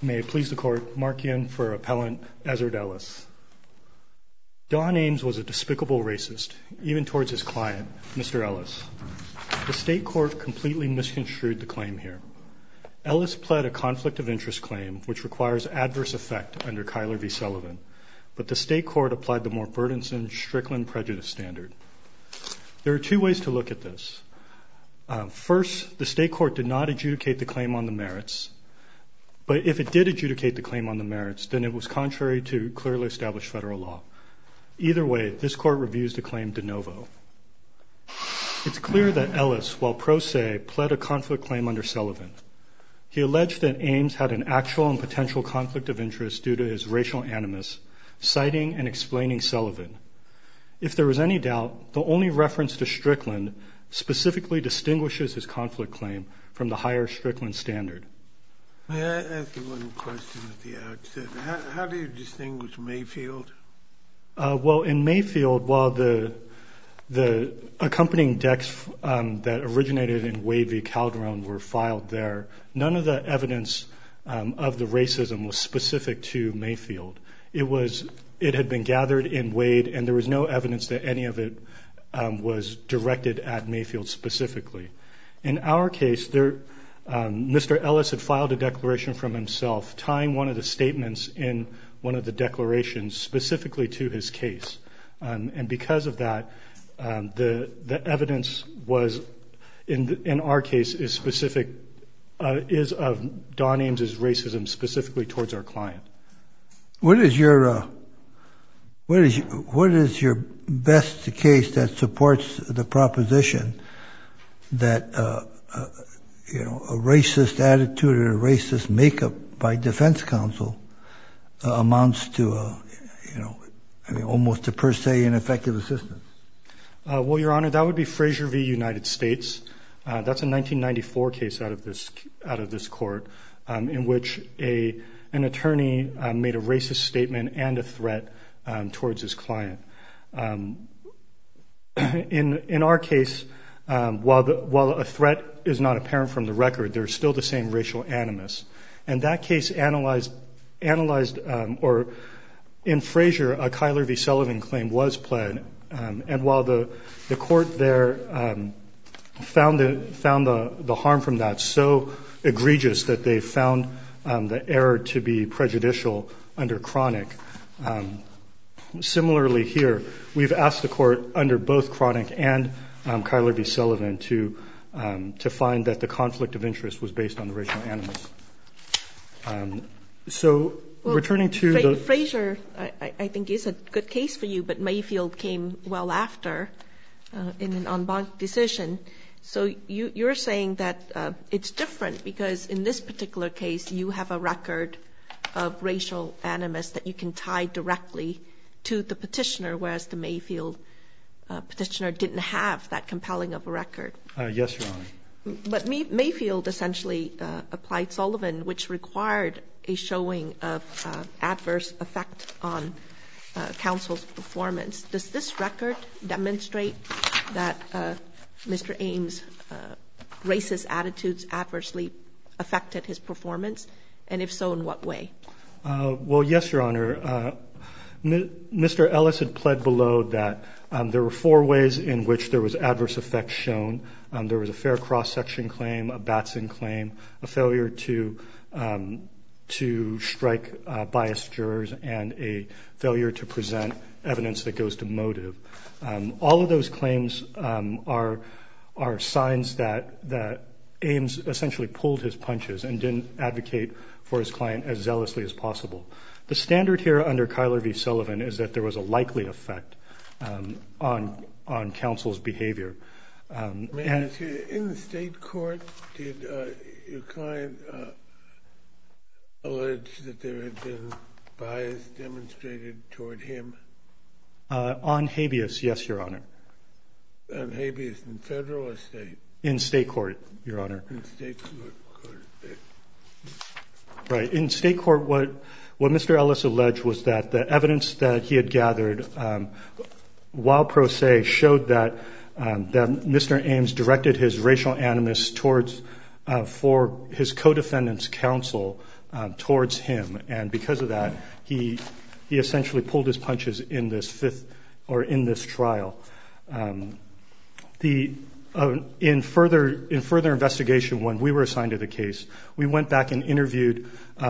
May it please the Court, Mark Yin for Appellant Ezzard Ellis. Don Ames was a despicable racist, even towards his client, Mr. Ellis. The state court completely misconstrued the claim here. Ellis pled a conflict of interest claim, which requires adverse effect under Kyler v. Sullivan, but the state court applied the more burdensome Strickland prejudice standard. There are two ways to look at this. First, the state court did not adjudicate the claim on the merits, but if it did adjudicate the claim on the merits, then it was contrary to clearly established federal law. Either way, this court reviews the claim de novo. It's clear that Ellis, while pro se, pled a conflict claim under Sullivan. He alleged that Ames had an actual and potential conflict of interest due to his racial animus, citing and explaining Sullivan. If there was any doubt, the only reference to Strickland specifically distinguishes his conflict claim from the higher Strickland standard. May I ask you one question at the outset? How do you distinguish Mayfield? Well, in Mayfield, while the accompanying decks that originated in Wade v. Calderon were filed there, none of the evidence of the racism was specific to Mayfield. It had been gathered in Wade, and there was no evidence that any of it was directed at Mayfield specifically. In our case, Mr. Ellis had filed a declaration from himself, tying one of the statements in one of the declarations specifically to his case. And because of that, the evidence was, in our case, is of Don Ames's racism specifically towards our client. What is your best case that supports the proposition that a racist attitude or a racist makeup by defense counsel amounts to almost a per se ineffective assistance? Well, Your Honor, that would be Frazier v. United States. That's a 1994 case out of this court, in which an attorney made a racist statement and a threat towards his client. In our case, while a threat is not apparent from the record, there's still the same racial animus. And that case analyzed, or in Frazier, a Kyler v. Sullivan claim was pled. And while the court there found the harm from that so egregious that they found the error to be prejudicial under chronic, similarly here, we've asked the court under both chronic and Kyler v. Sullivan to find that the conflict of interest was based on the racial animus. Returning to Frazier, I think, is a good case for you, but Mayfield came well after in an en banc decision. So you're saying that it's different because in this particular case you have a record of racial animus that you can tie directly to the petitioner, whereas the Mayfield petitioner didn't have that compelling of a record. Yes, Your Honor. But Mayfield essentially applied Sullivan, which required a showing of adverse effect on counsel's performance. Does this record demonstrate that Mr. Ames' racist attitudes adversely affected his performance? And if so, in what way? Well, yes, Your Honor. Mr. Ellis had pled below that there were 4 ways in which there was adverse effect shown. There was a fair cross-section claim, a Batson claim, a failure to strike biased jurors, and a failure to present evidence that goes to motive. All of those claims are signs that Ames essentially pulled his punches and didn't advocate for his client as zealously as possible. The standard here under Kyler v. Sullivan is that there was a likely effect on counsel's behavior. In the state court, did your client allege that there had been bias demonstrated toward him? On habeas, yes, Your Honor. On habeas in federal or state? In state court, Your Honor. In state court. Right. In state court, what Mr. Ellis alleged was that the evidence that he had gathered while pro se showed that Mr. Ames directed his racial animus towards for his co-defendant's counsel towards him, and because of that, he essentially pulled his punches in this trial. In further investigation, when we were assigned to the case, we went back and interviewed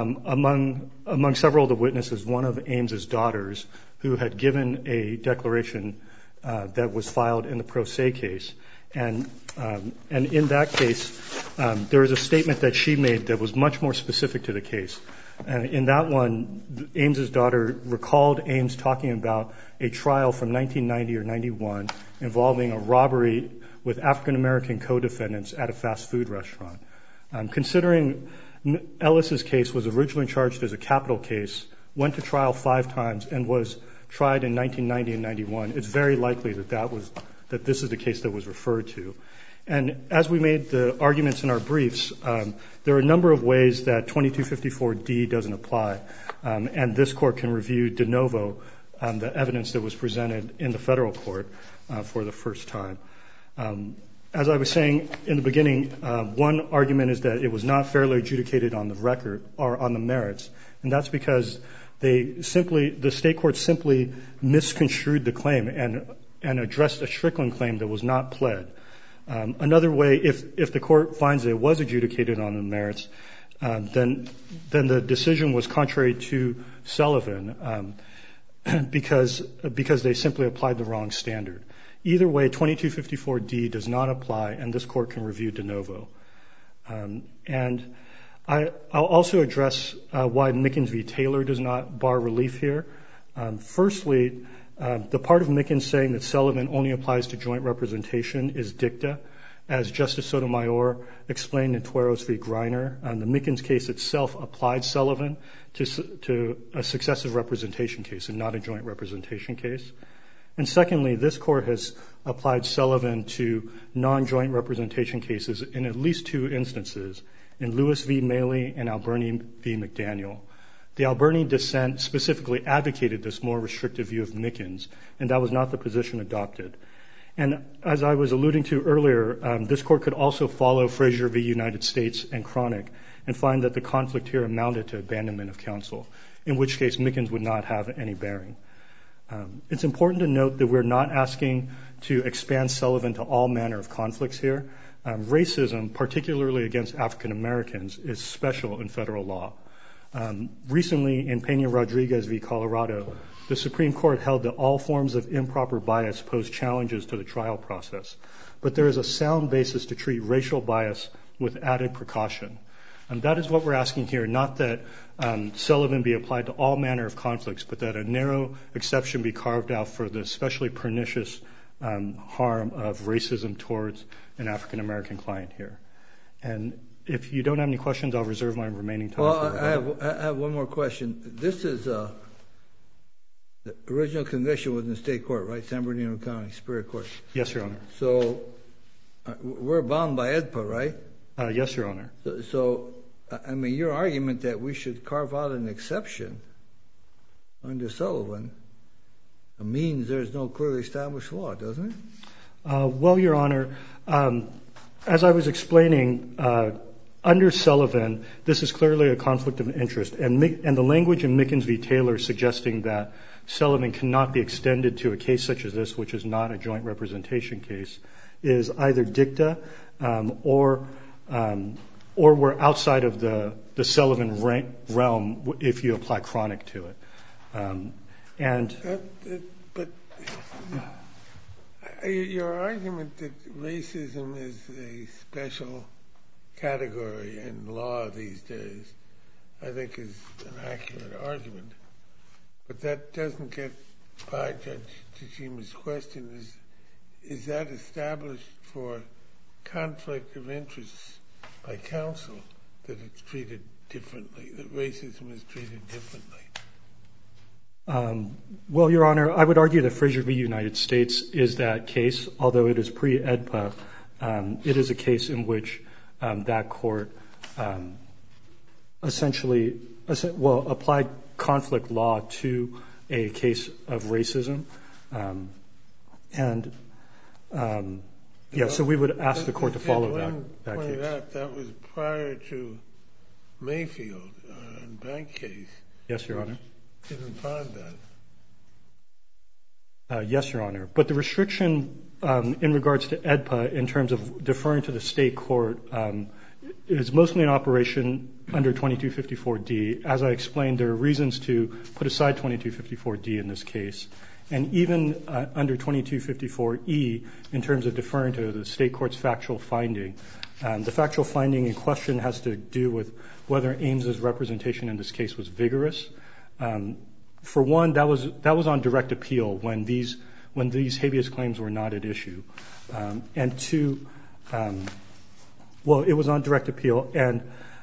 among several of the witnesses one of Ames's daughters, who had given a declaration that was filed in the Pro Se case, and in that case, there was a statement that she made that was much more specific to the case. In that one, Ames's daughter recalled Ames talking about a trial from 1990 or 91 involving a robbery with African-American co-defendants at a fast food restaurant. Considering Ellis's case was originally charged as a capital case, went to trial 5 times, and was tried in 1990 and 91, it's very likely that this is the case that was referred to. And as we made the arguments in our briefs, there are a number of ways that 2254D doesn't apply, and this court can review de novo the evidence that was presented in the federal court for the first time. As I was saying in the beginning, one argument is that it was not fairly adjudicated on the record or on the merits, and that's because the state court simply misconstrued the claim and addressed a Strickland claim that was not pled. Another way, if the court finds it was adjudicated on the merits, then the decision was contrary to Sullivan because they simply applied the wrong standard. Either way, 2254D does not apply, and this court can review de novo. And I'll also address why Mickens v. Taylor does not bar relief here. Firstly, the part of Mickens saying that Sullivan only applies to joint representation is dicta. As Justice Sotomayor explained in Tueros v. Greiner, the Mickens case itself applied Sullivan to a successive representation case and not a joint representation case. And secondly, this court has applied Sullivan to non-joint representation cases in at least 2 instances, in Lewis v. Maley and Alberni v. McDaniel. The Alberni dissent specifically advocated this more restrictive view of Mickens, and that was not the position adopted. And as I was alluding to earlier, this court could also follow Frazier v. United States and Cronic and find that the conflict here amounted to abandonment of counsel, in which case Mickens would not have any bearing. It's important to note that we're not asking to expand Sullivan to all manner of conflicts here. Racism, particularly against African Americans, is special in federal law. Recently, in Pena-Rodriguez v. Colorado, the Supreme Court held that all forms of improper bias pose challenges to the trial process. But there is a sound basis to treat racial bias with added precaution. And that is what we're asking here, not that Sullivan be applied to all manner of conflicts, but that a narrow exception be carved out for the especially pernicious harm of racism towards an African American client here. And if you don't have any questions, I'll reserve my remaining time. Well, I have one more question. This is the original conviction was in the state court, right? San Bernardino County Superior Court. Yes, Your Honor. So we're bound by AEDPA, right? Yes, Your Honor. So, I mean, your argument that we should carve out an exception under Sullivan means there's no clearly established law, doesn't it? Well, Your Honor, as I was explaining, under Sullivan, this is clearly a conflict of interest. And the language in Mickens v. Taylor suggesting that Sullivan cannot be extended to a case such as this, which is not a joint representation case, is either dicta or we're outside of the Sullivan realm if you apply Cronic to it. But your argument that racism is a special category in law these days, I think is an accurate argument. But that doesn't get by Judge Tsushima's question. Is that established for conflict of interest by counsel, that it's treated differently, that racism is treated differently? Well, Your Honor, I would argue that Frazier v. United States is that case, although it is pre-AEDPA. It is a case in which that court essentially applied conflict law to a case of racism. So we would ask the court to follow that case. That was prior to Mayfield. bank case. Yes, Your Honor. Didn't find that. Yes, Your Honor. But the restriction in regards to AEDPA in terms of deferring to the state court is mostly in operation under 2254D. As I explained, there are reasons to put aside 2254D in this case. And even under 2254E, in terms of deferring to the state court's factual finding, the factual finding in question has to do with whether Ames's representation in this case was vigorous. For one, that was on direct appeal when these habeas claims were not at issue. And two, well, it was on direct appeal, and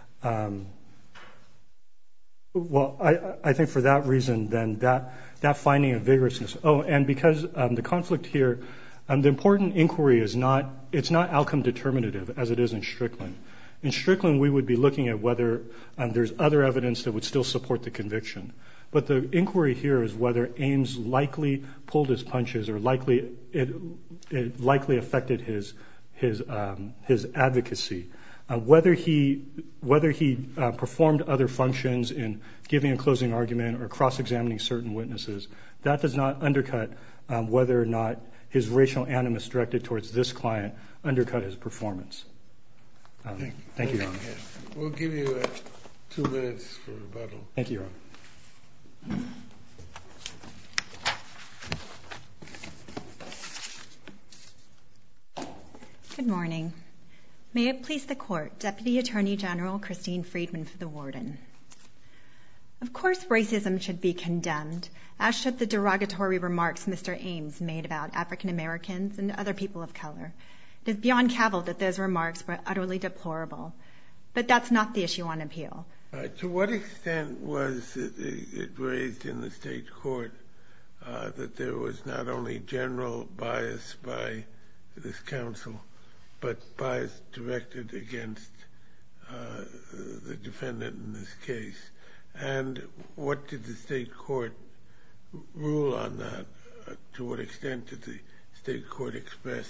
I think for that reason, then that finding of vigorousness. Oh, and because the conflict here, the important inquiry is not outcome determinative as it is in Strickland. In Strickland, we would be looking at whether there's other evidence that would still support the conviction. But the inquiry here is whether Ames likely pulled his punches or it likely affected his advocacy. Whether he performed other functions in giving a closing argument or cross-examining certain witnesses, that does not undercut whether or not his racial animus directed towards this client undercut his performance. Thank you, Your Honor. We'll give you 2 minutes for rebuttal. Thank you, Your Honor. Good morning. May it please the Court, Deputy Attorney General Christine Friedman for the Warden. Of course, racism should be condemned, as should the derogatory remarks Mr. Ames made about African Americans and other people of color. It is beyond cavil that those remarks were utterly deplorable. But that's not the issue on appeal. To what extent was it raised in the state court that there was not only general bias by this counsel, but bias directed against the defendant in this case? And what did the state court rule on that? To what extent did the state court express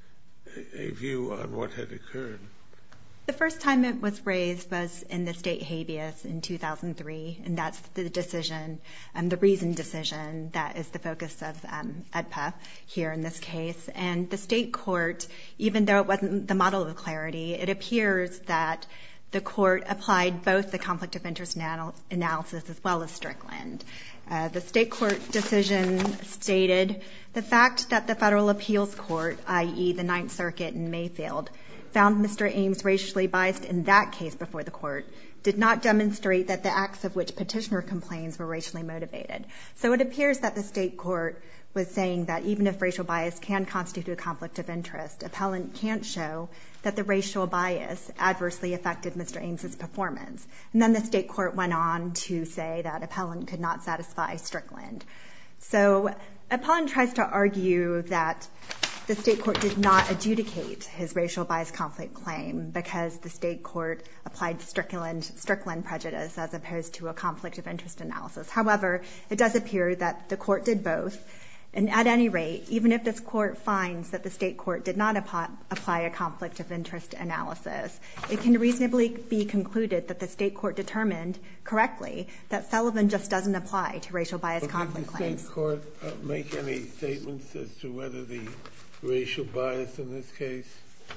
a view on what had occurred? The first time it was raised was in the state habeas in 2003, and that's the decision, the reasoned decision that is the focus of AEDPA here in this case. And the state court, even though it wasn't the model of clarity, it appears that the court applied both the conflict of interest analysis as well as Strickland. The state court decision stated the fact that the federal appeals court, i.e. the Ninth Circuit in Mayfield, found Mr. Ames racially biased in that case before the court did not demonstrate that the acts of which petitioner complains were racially motivated. So it appears that the state court was saying that even if racial bias can constitute a conflict of interest, appellant can't show that the racial bias adversely affected Mr. Ames's performance. And then the state court went on to say that appellant could not satisfy Strickland. So appellant tries to argue that the state court did not adjudicate his racial bias conflict claim because the state court applied Strickland prejudice as opposed to a conflict of interest analysis. However, it does appear that the court did both. And at any rate, even if this court finds that the state court did not apply a conflict of interest analysis, it can reasonably be concluded that the state court determined correctly that Sullivan just doesn't apply to racial bias conflict claims. Did the state court make any statements as to whether the racial bias in this case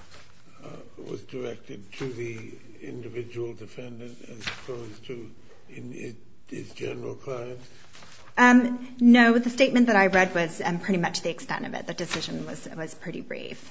was directed to the individual defendant as opposed to his general client? No, the statement that I read was pretty much the extent of it. The decision was pretty brief.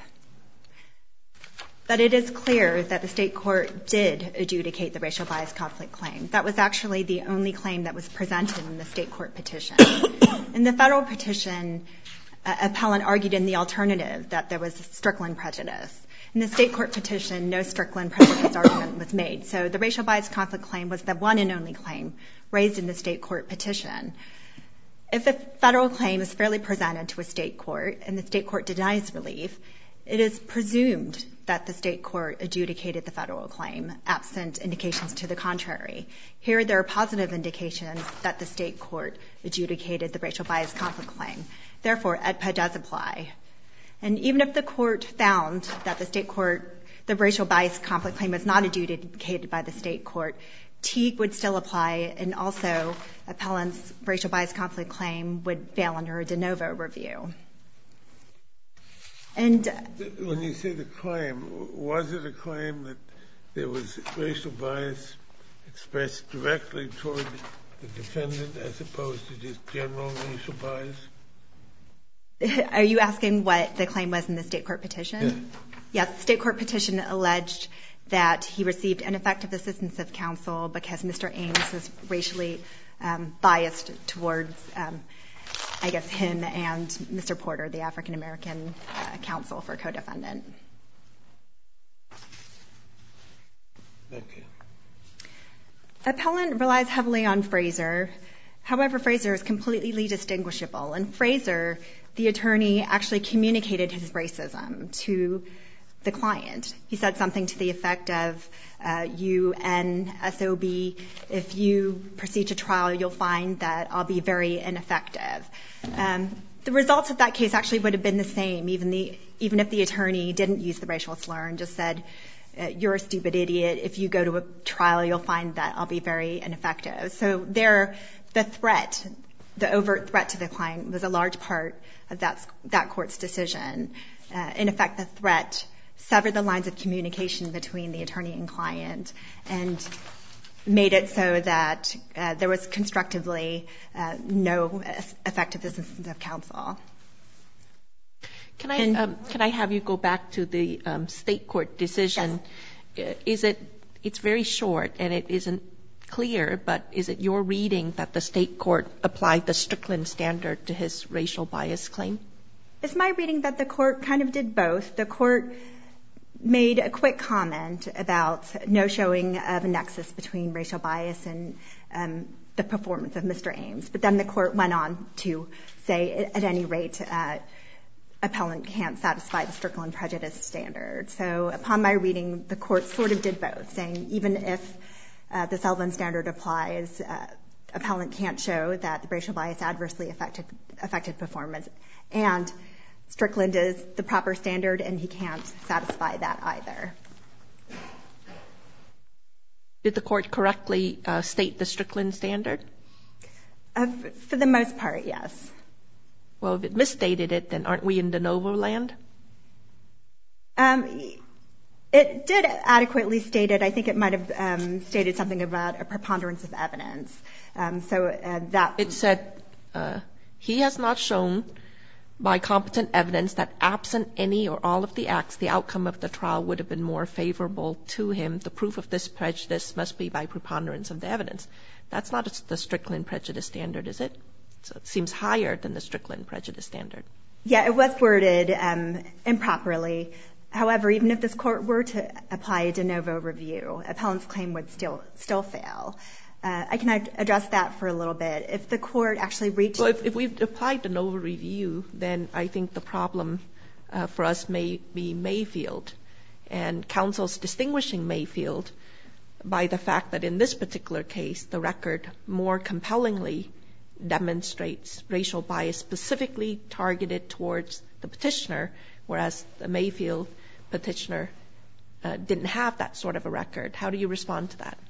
But it is clear that the state court did adjudicate the racial bias conflict claim. That was actually the only claim that was presented in the state court petition. In the federal petition, appellant argued in the alternative that there was Strickland prejudice. In the state court petition, no Strickland prejudice argument was made. So the racial bias conflict claim was the one and only claim raised in the state court petition. If a federal claim is fairly presented to a state court and the state court denies relief, it is presumed that the state court adjudicated the federal claim, absent indications to the contrary. Here, there are positive indications that the state court adjudicated the racial bias conflict claim. Therefore, AEDPA does apply. And even if the court found that the state court, the racial bias conflict claim was not adjudicated by the state court, Teague would still apply, and also appellant's racial bias conflict claim would fail under a de novo review. And when you say the claim, was it a claim that there was racial bias expressed directly toward the defendant as opposed to just general racial bias? Are you asking what the claim was in the state court petition? Yes, the state court petition alleged that he received ineffective assistance of counsel because Mr. Ames was racially biased towards, I guess, him and Mr. Porter, the African-American counsel for co-defendant. Thank you. Appellant relies heavily on Fraser. However, Fraser is completely distinguishable. In Fraser, the attorney actually communicated his racism to the client. He said something to the effect of, you NSOB, if you proceed to trial, you'll find that I'll be very ineffective. The results of that case actually would have been the same, even if the attorney didn't use the racial slur and just said, you're a stupid idiot. If you go to a trial, you'll find that I'll be very ineffective. So there, the threat, the overt threat to the client was a large part of that court's decision. In effect, the threat severed the lines of communication between the attorney and client and made it so that there was constructively no effective assistance of counsel. Can I have you go back to the state court decision? Yes. It's very short and it isn't clear, but is it your reading that the state court applied the Strickland standard to his racial bias claim? It's my reading that the court kind of did both. The court made a quick comment about no showing of a nexus between racial bias and the performance of Mr. Ames. But then the court went on to say, at any rate, appellant can't satisfy the Strickland prejudice standard. So upon my reading, the court sort of did both, saying even if the Sullivan standard applies, appellant can't show that the racial bias adversely affected performance. And Strickland is the proper standard, and he can't satisfy that either. Did the court correctly state the Strickland standard? For the most part, yes. Well, if it misstated it, then aren't we in de novo land? It did adequately state it. I think it might have stated something about a preponderance of evidence. It said, he has not shown by competent evidence that absent any or all of the acts, the outcome of the trial would have been more favorable to him. The proof of this prejudice must be by preponderance of the evidence. That's not the Strickland prejudice standard, is it? So it seems higher than the Strickland prejudice standard. Yeah, it was worded improperly. However, even if this court were to apply a de novo review, appellant's claim would still fail. I can address that for a little bit. If the court actually reached... Well, if we applied de novo review, then I think the problem for us may be Mayfield. And counsel's distinguishing Mayfield by the fact that in this particular case, the record more compellingly demonstrates racial bias specifically targeted towards the petitioner, whereas the Mayfield petitioner didn't have that sort of a record. How do you respond to that?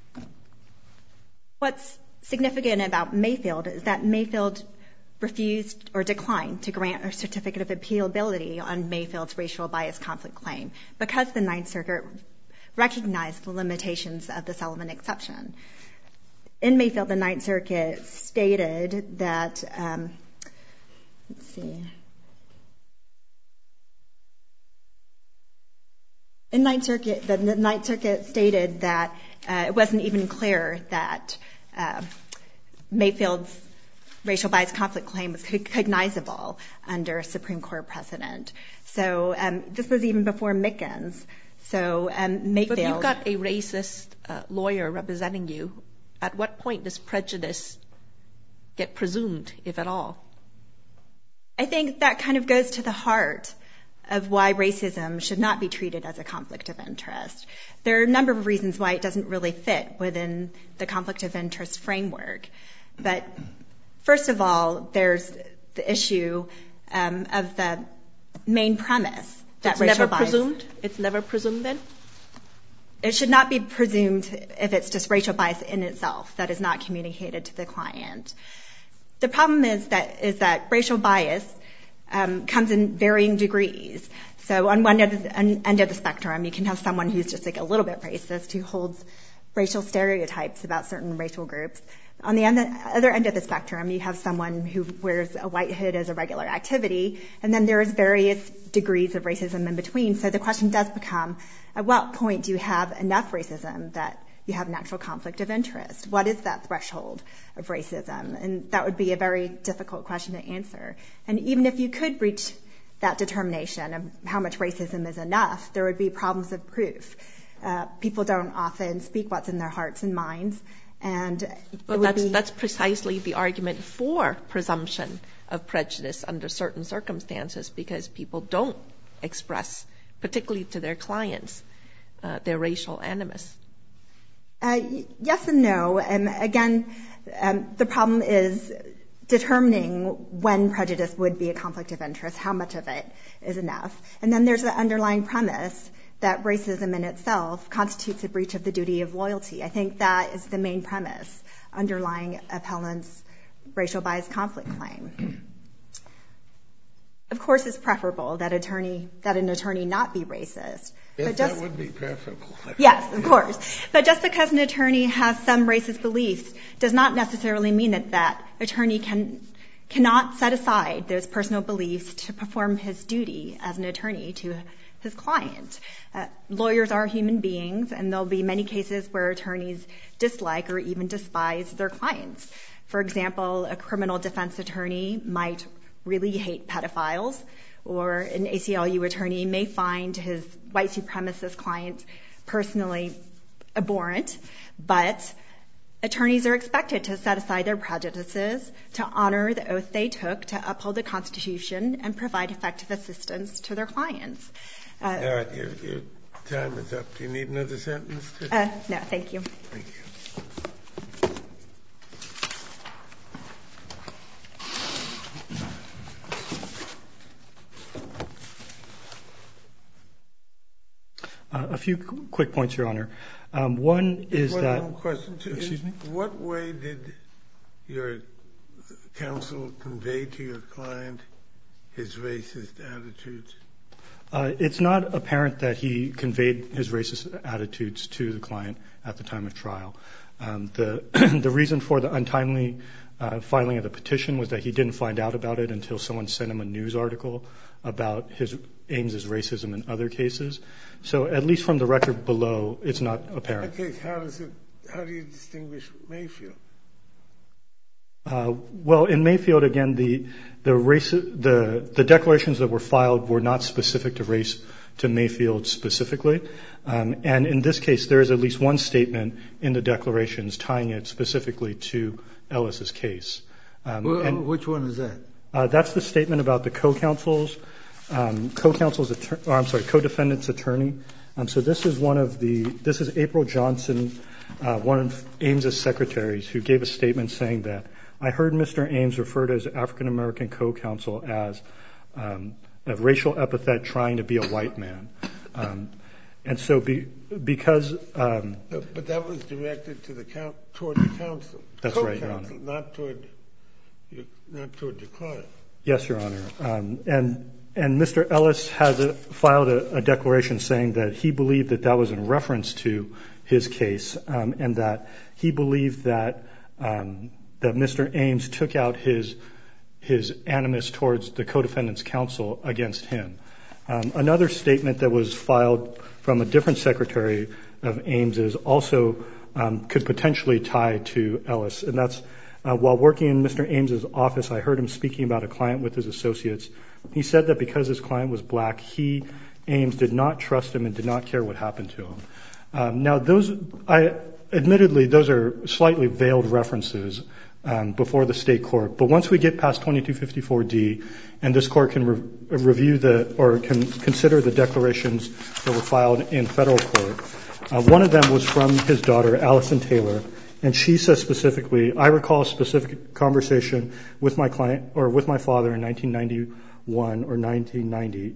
What's significant about Mayfield is that Mayfield refused or declined to grant a certificate of appealability on Mayfield's racial bias conflict claim because the Ninth Circuit recognized the limitations of the Sullivan exception. In Mayfield, the Ninth Circuit stated that, the Ninth Circuit stated that it wasn't even clear that Mayfield's racial bias conflict claim was cognizable under a Supreme Court precedent. So this was even before Mickens. So Mayfield... But you've got a racist lawyer representing you. At what point does prejudice get presumed, if at all? I think that kind of goes to the heart of why racism should not be treated as a conflict of interest. There are a number of reasons why it doesn't really fit within the conflict of interest framework. But first of all, there's the issue of the main premise that racial bias... It's never presumed then? it should not be presumed if it's just racial bias in itself that is not communicated to the client. The problem is that racial bias comes in varying degrees. So on one end of the spectrum, you can have someone who's just like a little bit racist, who holds racial stereotypes about certain racial groups. On the other end of the spectrum, you have someone who wears a white hood as a regular activity, and then there's various degrees of racism in between. So the question does become, at what point do you have enough racism that you have an actual conflict of interest? What is that threshold of racism? And that would be a very difficult question to answer. And even if you could reach that determination of how much racism is enough, there would be problems of proof. People don't often speak what's in their hearts and minds. And that's precisely the argument for presumption of prejudice under certain circumstances, because people don't express, particularly to their clients, their racial animus. Yes and no. And again, the problem is determining when prejudice would be a conflict of interest, how much of it is enough. And then there's the underlying premise that racism in itself constitutes a breach of the duty of loyalty. I think that is the main premise underlying appellant's racial bias conflict claim. Of course, it's preferable that an attorney not be racist. Yes, that would be preferable. Yes, of course. But just because an attorney has some racist beliefs does not necessarily mean that attorney cannot set aside those personal beliefs to perform his duty as an attorney to his client. Lawyers are human beings, and there'll be many cases where attorneys dislike or even despise their clients. For example, a criminal defense attorney might really hate pedophiles, or an ACLU attorney may find his white supremacist client personally abhorrent, but attorneys are expected to set aside their prejudices, to honor the oath they took to uphold the Constitution and provide effective assistance to their clients. All right, your time is up. Do you need another sentence? No, thank you. Thank you. A few quick points, Your Honor. One is that... One question. Excuse me? What way did your counsel convey to your client his racist attitudes? It's not apparent that he conveyed his racist attitudes to the client at the time of trial. The reason for the untimely filing of the petition was that he didn't find out about it until someone sent him a news article about Ames's racism in other cases. So at least from the record below, it's not apparent. Okay, how do you distinguish Mayfield? Well, in Mayfield, again, the declarations that were filed were not specific to race, to Mayfield specifically. And in this case, there is at least one statement in the declarations tying it specifically to Ellis's case. Which one is that? That's the statement about the co-defendant's attorney. So this is April Johnson, one of Ames's secretaries, who gave a statement saying that, I heard Mr. Ames refer to his African-American co-counsel as a racial epithet trying to be a white man. And so because... But that was directed to toward the counsel. That's right, Your Honor. Not toward your client. Yes, Your Honor. And Mr. Ellis has filed a declaration saying that he believed that was in reference to his case, and that he believed that Mr. Ames took out his animus towards the co-defendant's counsel against him. Another statement that was filed from a different secretary of Ames's also could potentially tie to Ellis, and that's while working in Mr. Ames's office, I heard him speaking about a client with his associates. He said that because his client was black, Ames did not trust him and did not care what happened to him. Now, admittedly, those are slightly veiled references before the state court. But once we get past 2254D, and this court can review can consider the declarations that were filed in federal court, one of them was from his daughter, Allison Taylor, and she says specifically, I recall a specific conversation with my client or with my father in 1991 or 1990,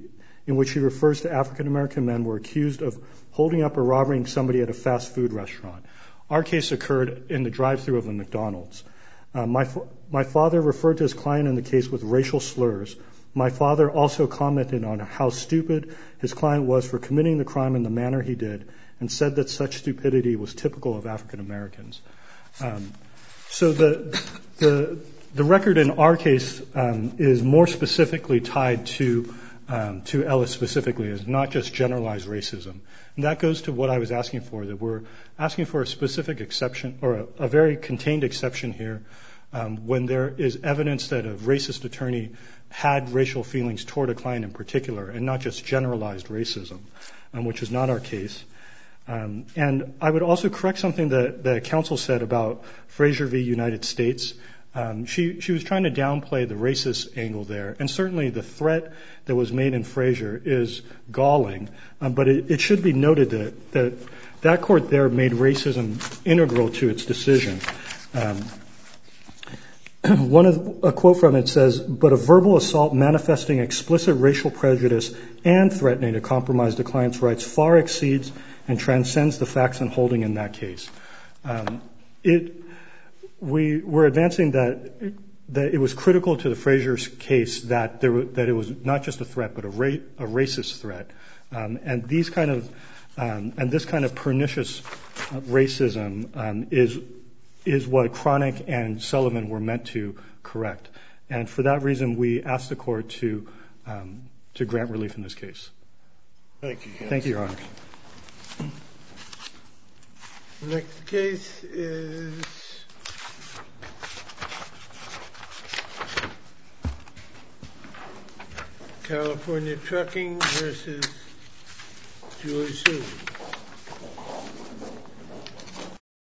in which he refers to African-American men were accused of holding up or robbing somebody at a fast food restaurant. Our case occurred in the drive-thru of a McDonald's. My father referred to his client in the case with racial slurs. My father also commented on how stupid his client was for committing the crime in the manner he did, and said that such stupidity was typical of African Americans. So the record in our case is more specifically tied to Ellis specifically, is not just generalized racism. And that goes to what I was asking for, that we're asking for a specific exception, or a very contained exception here, when there is evidence that a racist attorney had racial feelings toward a client in particular, and not just generalized racism, which is not our case. And I would also correct something that counsel said about Frazier v. United States. She was trying to downplay the racist angle there, and certainly the threat that was made in Frazier is galling, but it should be noted that court there made racism integral to its decision. A quote from it says, "But a verbal assault manifesting explicit racial prejudice and threatening to compromise the client's rights far exceeds and transcends the facts and holding in that case." We're advancing that it was critical to the Frazier's case that it was not just a threat, but a racist threat, and this kind of pernicious racism is what Cronick and Sullivan were meant to correct. And for that reason, we ask the court to grant relief in this case. Thank you. Thank you, Your Honor. Next case is California Trucking versus Julie Sue.